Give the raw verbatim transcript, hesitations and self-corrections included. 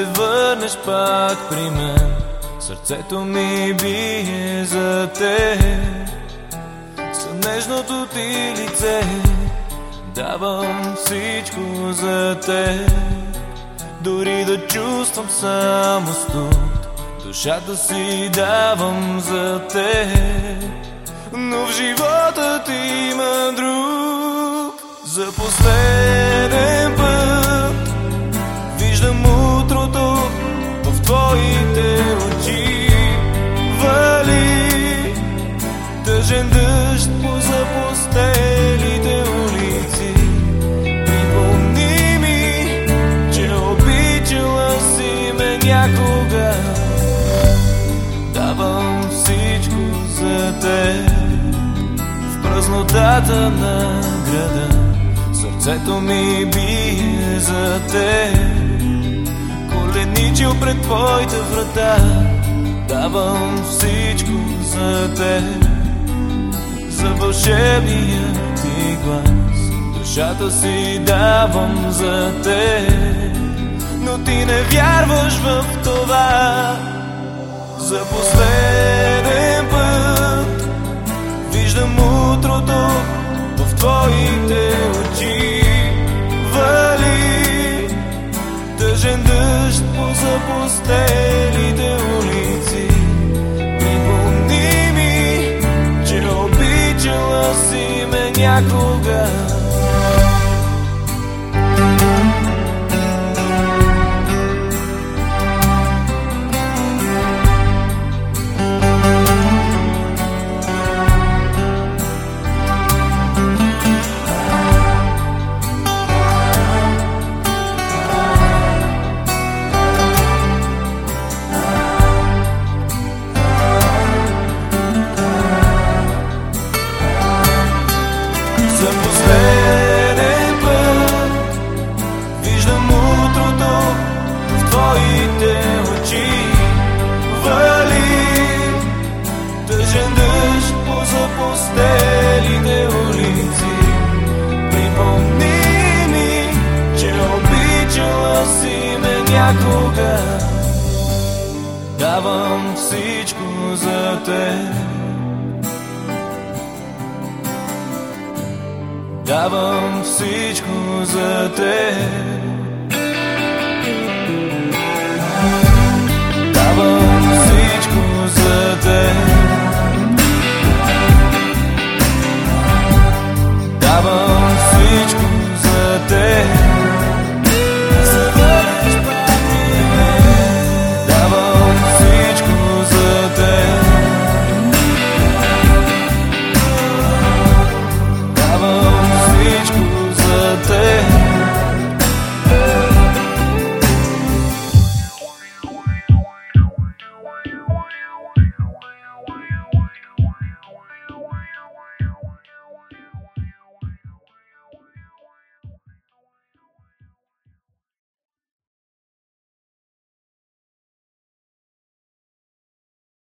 се върнеш пак при мен. Сърцето ми бие за теб. С нежното ти лице давам всичко за теб. Дори да чувствам само студ, душата си давам за теб. Но в живота ти има друг. За последен път виждам утрото в твоите очи. Вали тъжен дъжд по запустелите улици. Припомни ми, че обичала си ме някога. Давам всичко за теб. В празнотата на града сърцето ми бие за теб. Коленичил пред твоите врата, давам всичко за теб. За вълшебния ти глас душата си давам за теб. Но ти не вярваш в това. За последен път виждам утрото в твоите очи. Вали тъжен дъжд по запустелите улици. Припомни ми, че обичала си ме някога. За последен път виждам утрото в твоите очи. Вали тъжен дъжд по запустелите улици. Припомни ми, че обичала си ме някога. Давам всичко за теб. Давам всичко за теб.